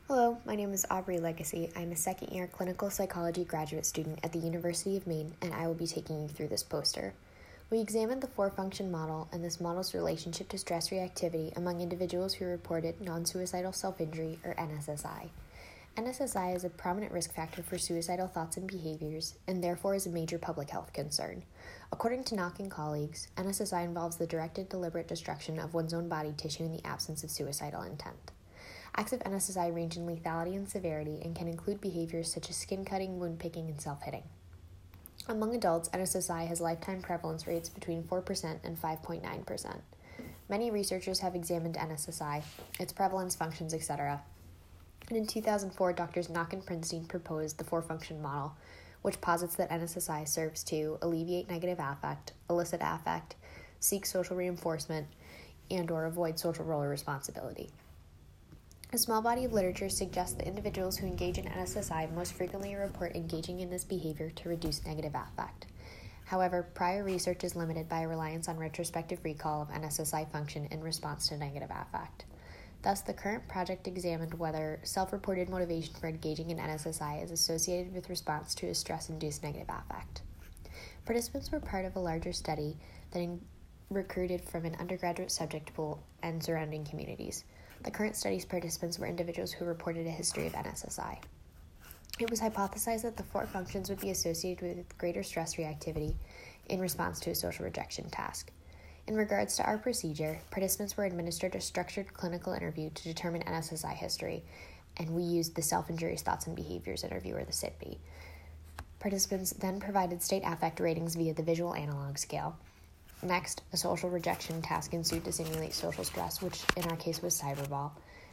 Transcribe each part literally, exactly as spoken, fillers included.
Hello, my name is Aubrey Legacy. I'm a second-year clinical psychology graduate student at the University of Maine, and I will be taking you through this poster. We examined the four-function model and this model's relationship to stress reactivity among individuals who reported non-suicidal self-injury, or N S S I. N S S I is a prominent risk factor for suicidal thoughts and behaviors, and therefore is a major public health concern. According to Knock and colleagues, N S S I involves the directed, deliberate destruction of one's own body tissue in the absence of suicidal intent. Acts of N S S I range in lethality and severity and can include behaviors such as skin cutting, wound picking, and self-hitting. Among adults, N S S I has lifetime prevalence rates between four percent and five point nine percent. Many researchers have examined N S S I, its prevalence, functions, et cetera. And in two thousand four, Doctors Knock and Prinstein proposed the four-function model, which posits that N S S I serves to alleviate negative affect, elicit affect, seek social reinforcement, and or avoid social role or responsibility. A small body of literature suggests that individuals who engage in N S S I most frequently report engaging in this behavior to reduce negative affect. However, prior research is limited by a reliance on retrospective recall of N S S I function in response to negative affect. Thus, the current project examined whether self-reported motivation for engaging in N S S I is associated with response to a stress-induced negative affect. Participants were part of a larger study that in- recruited from an undergraduate subject pool and surrounding communities. The current study's participants were individuals who reported a history of N S S I. It was hypothesized that the four functions would be associated with greater stress reactivity in response to a social rejection task. In regards to our procedure, participants were administered a structured clinical interview to determine N S S I history, and we used the Self-Injurious Thoughts and Behaviors interview, or the S I T B. Participants then provided state affect ratings via the visual analog scale. Next, a social rejection task ensued to simulate social stress, which in our case was cyberball.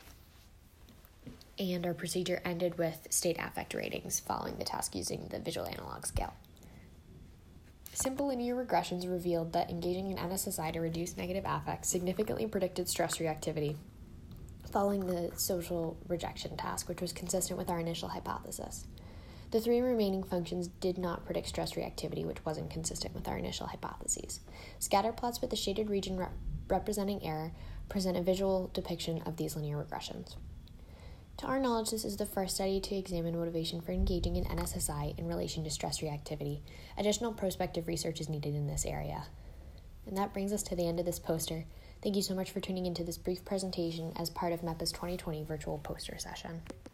And our procedure ended with state affect ratings following the task using the visual analog scale. Simple linear regressions revealed that engaging in N S S I to reduce negative affect significantly predicted stress reactivity following the social rejection task, which was consistent with our initial hypothesis. The three remaining functions did not predict stress reactivity, which wasn't consistent with our initial hypotheses. Scatter plots with the shaded region rep- representing error present a visual depiction of these linear regressions. To our knowledge, this is the first study to examine motivation for engaging in N S S I in relation to stress reactivity. Additional prospective research is needed in this area. And that brings us to the end of this poster. Thank you so much for tuning into this brief presentation as part of MEPA's twenty twenty virtual poster session.